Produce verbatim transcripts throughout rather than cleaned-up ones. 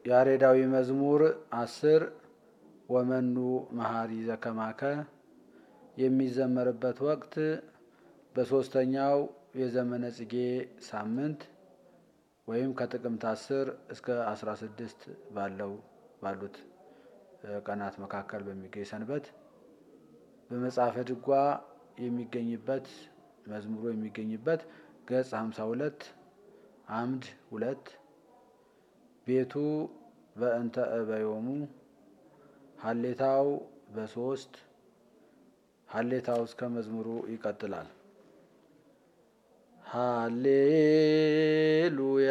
ያሬዳዊ መዝሙር አስር ወመኑ መሀሪ ዘከማከ የሚዘመርበት ወቅት በሶስተኛው የዘመነ ጽጌ ሳምንት ወይም ከጥቅምት አስር እስከ አስራ ስድስት ባለው ባሉት ቀናት መካከል በሚገኝ ሰንበት በመጽሐፈ ድጓ የሚገኝበት መዝሙሩ የሚገኝበት ገጽ ሀምሳ ሁለት አምድ ሁለት ቤቱ በእንተ እበዮሙ ሀሌታው በሶስት ሀሌታው እስከ መዝሙሩ ይቀጥላል። ሃሌሉያ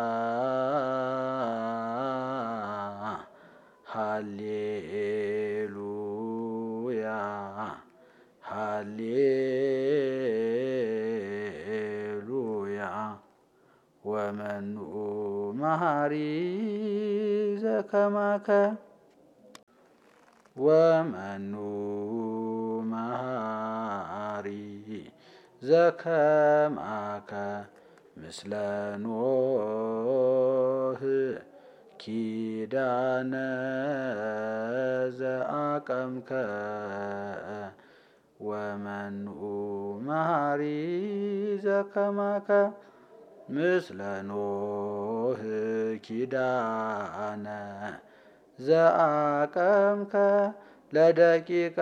ሃሌሉያ ሃሌሉያ ወመኑ መሀሪ ዘከማከ ወመኑ መሀሪ ዘከማከ ምስለ ኖህ ኪዳነ ዘአቀምከ ወመኑ መሀሪ ዘከማከ ምስለ ኖህ ኪዳነ ዘአቀምከ ለደቂቀ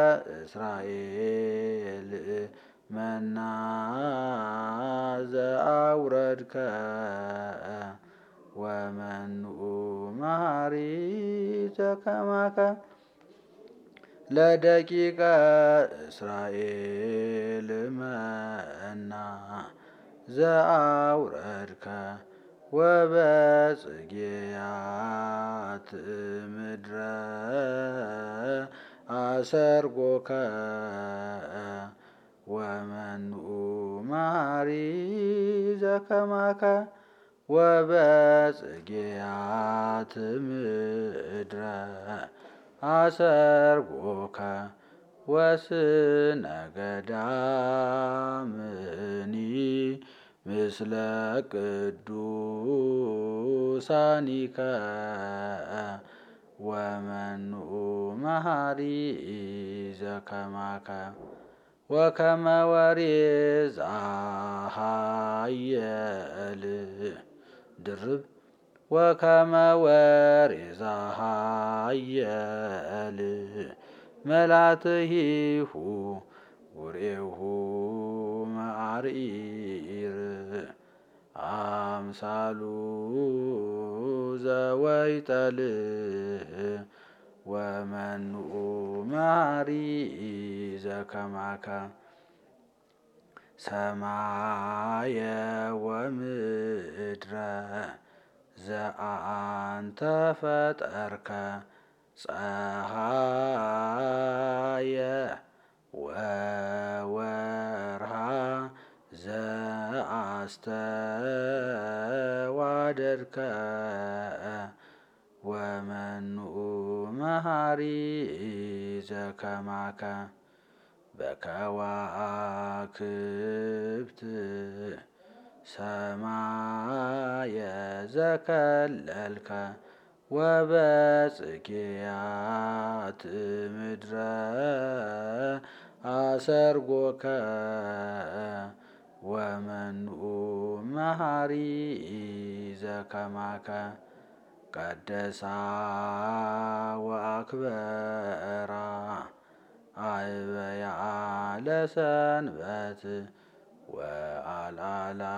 እስራኤል መና ዘአውረድከ ወመኑ መሀሪ ዘከማከ ለደቂቀ እስራኤል መና ዘአውረድከ ወበጽጌያት ምድረ አሰርጎከ ወመኑ መሀሪ ዘከማከ ወበጽጌያት ምድረ አሰርጎከ ወስነ ገዳምኒ ምስለ ቅዱሳኒከ ወመኑ መሀሪ ዘከማከ ወከመ ወሬዛ ሀየል ድርብ ወከመ ወሬዛ ሀየል መላትሂሁ ውሬሁ መዓሪር አምሳሉ ዘወይጠል ወመኑ መሀሪ ዘከማከ ሰማየ ወምድረ ዘአንተ ፈጠርከ ፀሐየ ወወርሃ ዘአስተዋደድከ ወመኑ መሀሪ ዘከማከ በከዋክብት ሰማየ ዘከለልከ ወበጽጌያት ምድረ አሰርጎከ ወመኑ መሀሪ ዘከማከ ቀደሳ ወአክበራ አበያ ለሰንበት ወአልዓላ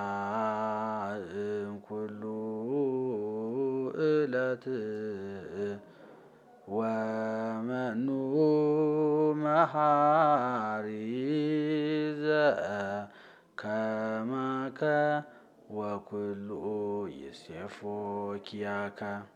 እምኩሉ እለት ወመኑ መሀሪ ዘከማከ ወኩሉ ይሴፎ ኪያከ